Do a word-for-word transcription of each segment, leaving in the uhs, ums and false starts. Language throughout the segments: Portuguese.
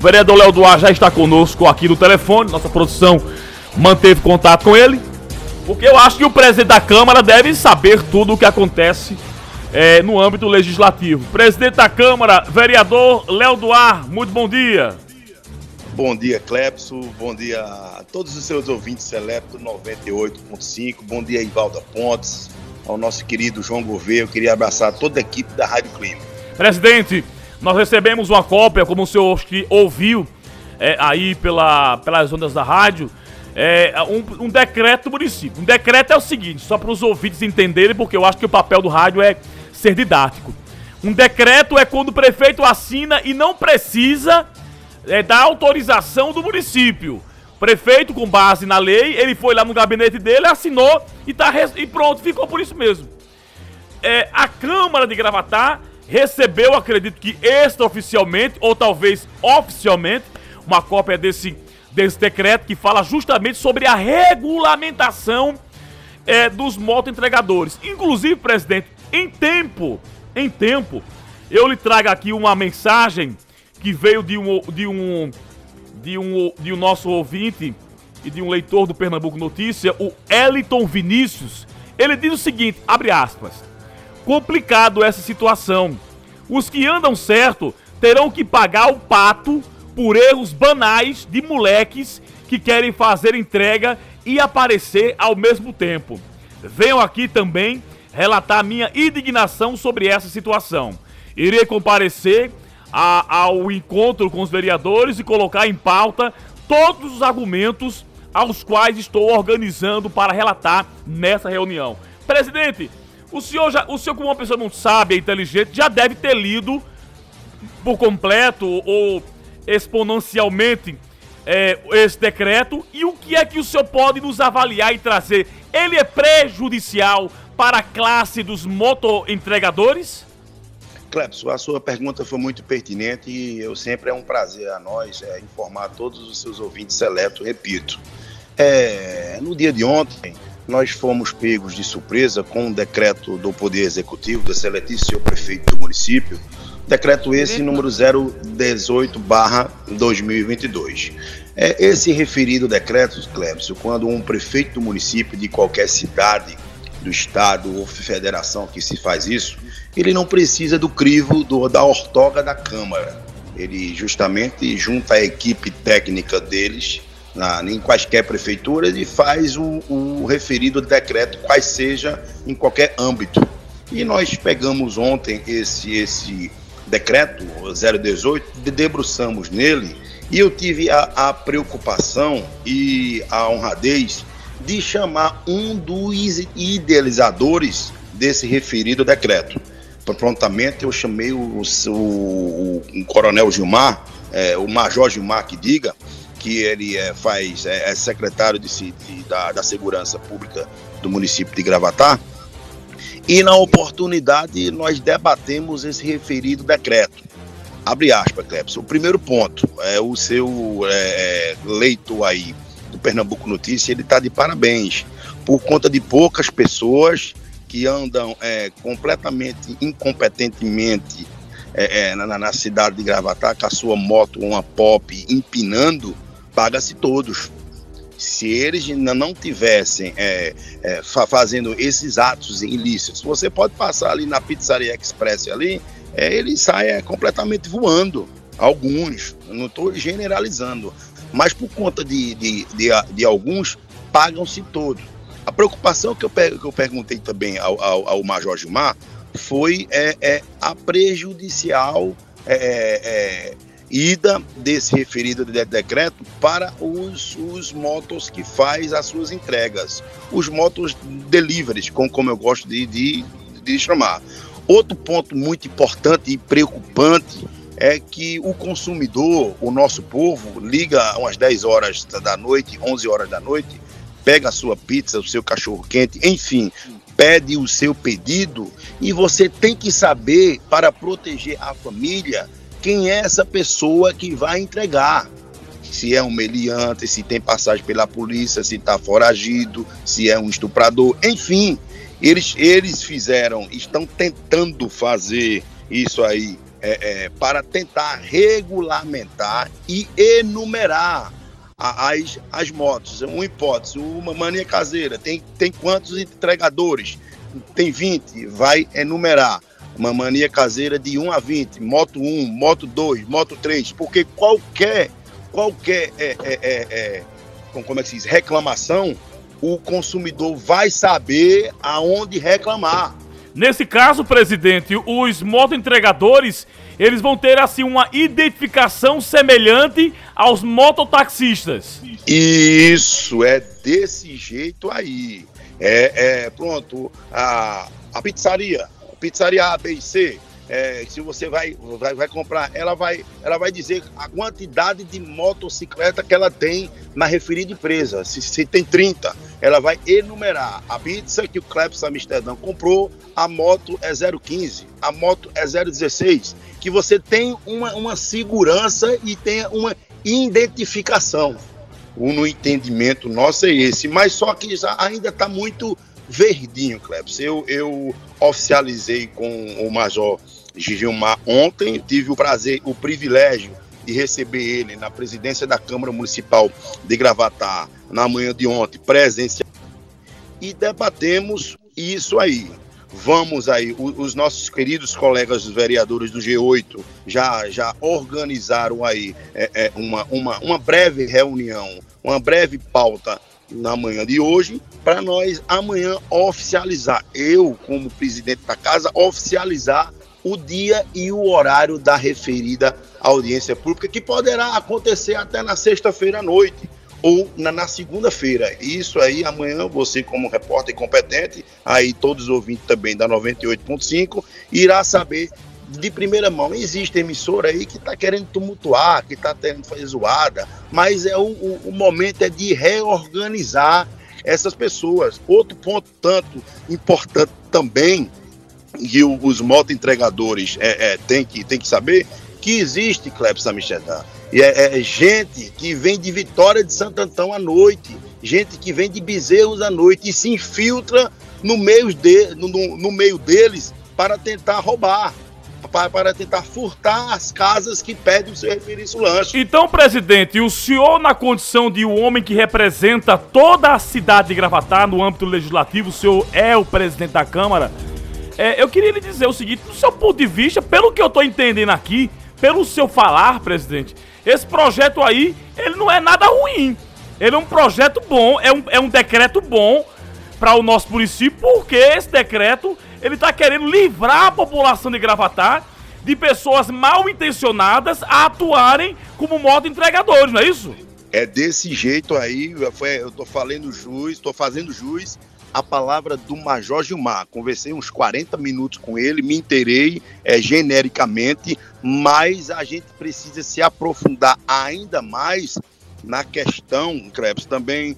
vereador Léo Duarte já está conosco aqui no telefone, nossa produção manteve contato com ele, porque eu acho que o presidente da Câmara deve saber tudo o que acontece é, no âmbito legislativo. Presidente da Câmara, vereador Léo Duarte, muito bom dia. Bom dia, Clepso, bom dia a todos os seus ouvintes seletos noventa e oito ponto cinco, bom dia, Ivalda Pontes, ao nosso querido João Gouveia. Eu queria abraçar toda a equipe da Rádio Clima. Presidente, nós recebemos uma cópia, como o senhor ouviu é, aí pela, pelas ondas da rádio, é, um, um decreto do município. Um decreto é o seguinte, só para os ouvintes entenderem, porque eu acho que o papel do rádio é ser didático. Um decreto é quando o prefeito assina e não precisa é, da autorização do município. O prefeito, com base na lei, ele foi lá no gabinete dele, assinou e, tá, e pronto, ficou por isso mesmo. É, a Câmara de Gravatá recebeu, acredito que extraoficialmente, ou talvez oficialmente, uma cópia desse, desse decreto que fala justamente sobre a regulamentação é, dos motoentregadores. Inclusive, presidente, em tempo, em tempo, eu lhe trago aqui uma mensagem que veio de um, de um, de um, de um nosso ouvinte e de um leitor do Pernambuco Notícia, o Eliton Vinícius. Ele diz o seguinte, abre aspas: complicado essa situação. Os que andam certo terão que pagar o pato por erros banais de moleques que querem fazer entrega e aparecer ao mesmo tempo. Venho aqui também relatar minha indignação sobre essa situação. Irei comparecer a, ao encontro com os vereadores e colocar em pauta todos os argumentos aos quais estou organizando para relatar nessa reunião. Presidente, O senhor, já, o senhor, como uma pessoa muito sábia e inteligente, já deve ter lido por completo ou exponencialmente é, esse decreto. E o que é que o senhor pode nos avaliar e trazer? Ele é prejudicial para a classe dos motoentregadores? Clepso, a sua pergunta foi muito pertinente e eu sempre é um prazer a nós é, informar todos os seus ouvintes seletos, repito. É, no dia de ontem, nós fomos pegos de surpresa com um decreto do Poder Executivo, do excelentíssimo prefeito do município, decreto esse número zero dezoito barra dois mil e vinte e dois. É, esse referido decreto, Clepso, quando um prefeito do município de qualquer cidade, do estado ou federação que se faz isso, ele não precisa do crivo do, da ortoga da Câmara. Ele justamente junta a equipe técnica deles Na, em quaisquer prefeituras e faz o, o referido decreto, quais seja em qualquer âmbito. E nós pegamos ontem esse, esse decreto zero dezoito, debruçamos nele e eu tive a, a preocupação e a honradez de chamar um dos idealizadores desse referido decreto. Prontamente eu chamei o, o, o, o coronel Gilmar, é, o major Gilmar que diga, que ele é, faz, é, é secretário de, de, da, da Segurança Pública do município de Gravatá, e na oportunidade nós debatemos esse referido decreto. Abre aspas, Clepso. O primeiro ponto, é o seu é, leitor aí do Pernambuco Notícia, ele está de parabéns, por conta de poucas pessoas que andam é, completamente incompetentemente é, é, na, na cidade de Gravatá, com a sua moto, uma pop, empinando, paga-se todos. Se eles ainda não tivessem é, é, fazendo esses atos ilícitos, você pode passar ali na Pizzaria Express ali, é, ele sai é, completamente voando. Alguns, eu não estou generalizando, mas por conta de, de, de, de alguns, pagam-se todos. A preocupação que eu, que eu perguntei também ao, ao, ao Major Gilmar foi é, é, a prejudicial é, é, ida desse referido de decreto para os, os motos que faz as suas entregas, os motos deliveries, como, como eu gosto de, de, de chamar. Outro ponto muito importante e preocupante é que o consumidor, o nosso povo, liga umas dez horas da noite, onze horas da noite, pega a sua pizza, o seu cachorro-quente, enfim, pede o seu pedido e você tem que saber, para proteger a família, quem é essa pessoa que vai entregar. Se é um meliante, se tem passagem pela polícia, se está foragido, se é um estuprador, enfim, eles, eles fizeram, estão tentando fazer isso aí, é, é, para tentar regulamentar e enumerar a, as, as motos. Uma hipótese, uma mania caseira, tem, tem quantos entregadores? Tem vinte, vai enumerar. Uma mania caseira de um a vinte, moto um, moto dois, moto três, porque qualquer, qualquer é, é, é, é, como é que se diz, reclamação, o consumidor vai saber aonde reclamar. Nesse caso, presidente, os motoentregadores, eles vão ter assim uma identificação semelhante aos mototaxistas. Isso, é desse jeito aí. É, é pronto, a, a pizzaria, a pizzaria A, B e C, é, se você vai, vai, vai comprar, ela vai, ela vai dizer a quantidade de motocicleta que ela tem na referida empresa. Se, se tem trinta, ela vai enumerar a pizza que o Clepsa Amsterdã comprou, a moto é zero quinze, a moto é zero dezesseis, que você tem uma, uma segurança e tenha uma identificação. O no entendimento nosso é esse, mas só que ainda está muito verdinho, Clepsa. Eu, eu oficializei com o Major Gigilmar ontem, tive o prazer, o privilégio de receber ele na presidência da Câmara Municipal de Gravatá na manhã de ontem, presencial, e debatemos isso aí. Vamos aí, os nossos queridos colegas vereadores do G oito já, já organizaram aí é, é, uma, uma, uma breve reunião, uma breve pauta na manhã de hoje, para nós amanhã oficializar, eu como presidente da casa, oficializar o dia e o horário da referida audiência pública, que poderá acontecer até na sexta-feira à noite ou na, na segunda-feira. Isso aí, amanhã, você como repórter competente, aí todos os ouvintes também da noventa e oito ponto cinco, irá saber de primeira mão. Existe emissora aí que está querendo tumultuar, que está querendo fazer zoada, mas é o, o, o momento é de reorganizar essas pessoas. Outro ponto tanto importante também, que o, os motoentregadores é, é, tem, que, tem que saber, que existe, Clepsa Amsterdã, e é, é gente que vem de Vitória de Santo Antão à noite, gente que vem de Bezerros à noite e se infiltra no meio, de, no, no meio deles para tentar roubar, para, para tentar furtar as casas que pedem o seu referido lanche. Então, presidente, o senhor, na condição de um homem que representa toda a cidade de Gravatá no âmbito legislativo, o senhor é o presidente da Câmara, é, eu queria lhe dizer o seguinte, do seu ponto de vista, pelo que eu estou entendendo aqui, pelo seu falar, presidente, esse projeto aí, ele não é nada ruim. Ele é um projeto bom, é um, é um decreto bom para o nosso município, porque esse decreto, ele está querendo livrar a população de Gravatá de pessoas mal intencionadas a atuarem como motoentregadores, não é isso? É desse jeito aí, eu estou falando jus, estou fazendo jus a palavra do Major Gilmar. Conversei uns quarenta minutos com ele, me inteirei é, genericamente, mas a gente precisa se aprofundar ainda mais na questão, Krebs, também,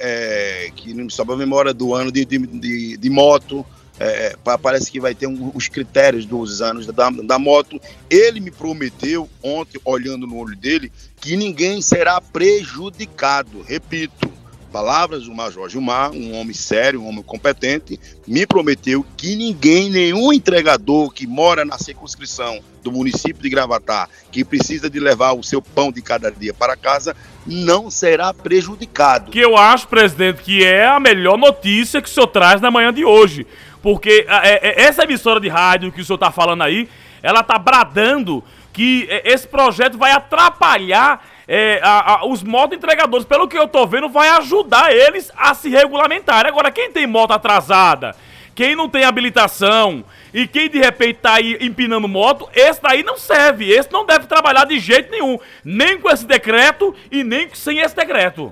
é, é, que não me sobra a memória do ano de, de, de, de moto, é, parece que vai ter um, os critérios dos anos da, da moto. Ele me prometeu ontem, olhando no olho dele, que ninguém será prejudicado. Repito, palavras do Major Gilmar, um homem sério, um homem competente, me prometeu que ninguém, nenhum entregador que mora na circunscrição do município de Gravatá, que precisa de levar o seu pão de cada dia para casa, não será prejudicado. Que eu acho, presidente, que é a melhor notícia que o senhor traz na manhã de hoje. Porque é, é, essa emissora de rádio que o senhor está falando aí, ela está bradando que é, esse projeto vai atrapalhar É, a, a, os motoentregadores. Pelo que eu tô vendo, vai ajudar eles a se regulamentarem. Agora, quem tem moto atrasada, quem não tem habilitação e quem de repente tá aí empinando moto, esse daí não serve, esse não deve trabalhar de jeito nenhum, nem com esse decreto e nem sem esse decreto.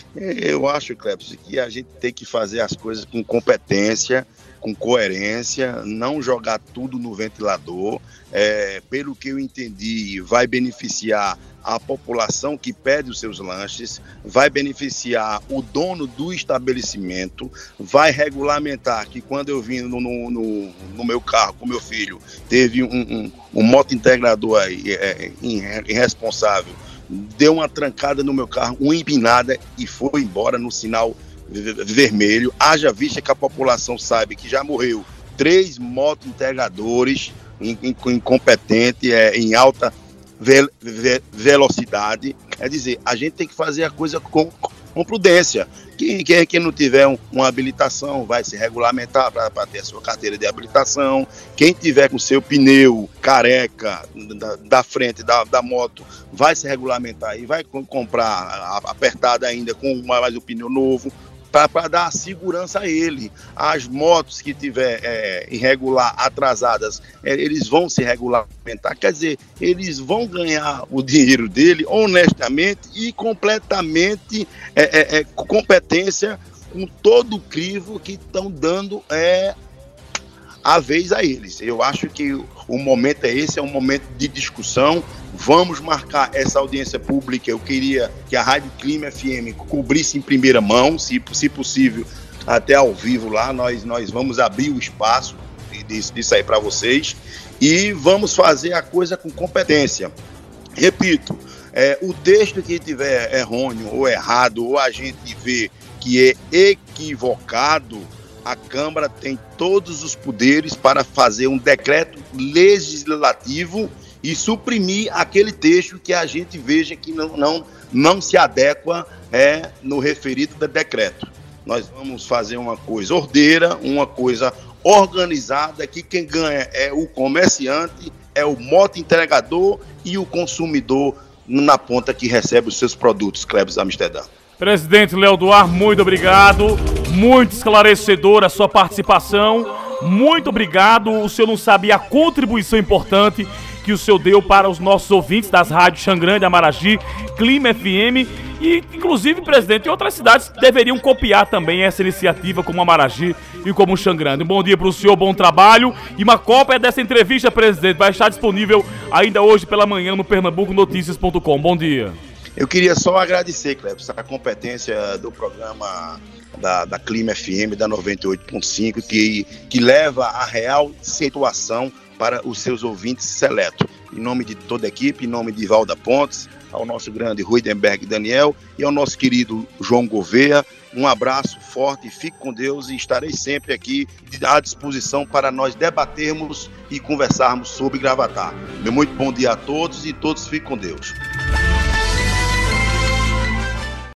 Eu acho, Clepson, que a gente tem que fazer as coisas com competência, com coerência, não jogar tudo no ventilador. É, pelo que eu entendi, vai beneficiar a população que pede os seus lanches, vai beneficiar o dono do estabelecimento, vai regulamentar que quando eu vim no, no, no, no meu carro com meu filho, teve um, um, um motointegrador aí, é, irresponsável, deu uma trancada no meu carro, uma empinada e foi embora no sinal vermelho. Haja vista que a população sabe que já morreu três motointegradores incompetente, é, em alta ve ve velocidade. É dizer, a gente tem que fazer a coisa com, com prudência. Quem, quem, quem não tiver um, uma habilitação vai se regulamentar para ter a sua carteira de habilitação. Quem tiver com seu pneu careca da, da frente da, da moto vai se regulamentar e vai comprar apertada ainda com mais um pneu novo, para dar segurança a ele. As motos que tiver é, irregular, atrasadas, é, eles vão se regulamentar. Quer dizer, eles vão ganhar o dinheiro dele honestamente e completamente é, é, é, competência, com todo o crivo que estão dando é, a vez a eles. Eu acho que o momento é esse, é um momento de discussão. Vamos marcar essa audiência pública. Eu queria que a Rádio Clima F M cobrisse em primeira mão, se, se possível, até ao vivo lá. Nós, nós vamos abrir o espaço disso, disso aí para vocês e vamos fazer a coisa com competência. Repito, é, o texto que tiver errôneo ou errado, ou a gente vê que é equivocado, a Câmara tem todos os poderes para fazer um decreto legislativo e suprimir aquele texto que a gente veja que não, não, não se adequa é, no referido do decreto. Nós vamos fazer uma coisa ordeira, uma coisa organizada, que quem ganha é o comerciante, é o moto entregador e o consumidor na ponta que recebe os seus produtos, Cleves Amsterdã. Presidente Léo Duarte, muito obrigado, muito esclarecedora a sua participação, muito obrigado. O senhor não sabia a contribuição importante que o senhor deu para os nossos ouvintes das rádios Xangrande, Amaragi, Clima F M e, inclusive, presidente, outras cidades deveriam copiar também essa iniciativa como Amaragi e como Xangrande. Um bom dia para o senhor, bom trabalho, e uma cópia dessa entrevista, presidente, vai estar disponível ainda hoje pela manhã no pernambuco notícias ponto com. Bom dia. Eu queria só agradecer, Cleves, a competência do programa da, da Clima F M, da noventa e oito ponto cinco, que, que leva a real situação para os seus ouvintes seletos. Em nome de toda a equipe, em nome de Valda Pontes, ao nosso grande Ruidenberg Daniel e ao nosso querido João Gouveia, um abraço forte, fique com Deus e estarei sempre aqui à disposição para nós debatermos e conversarmos sobre Gravatá. Meu muito bom dia a todos e todos fiquem com Deus.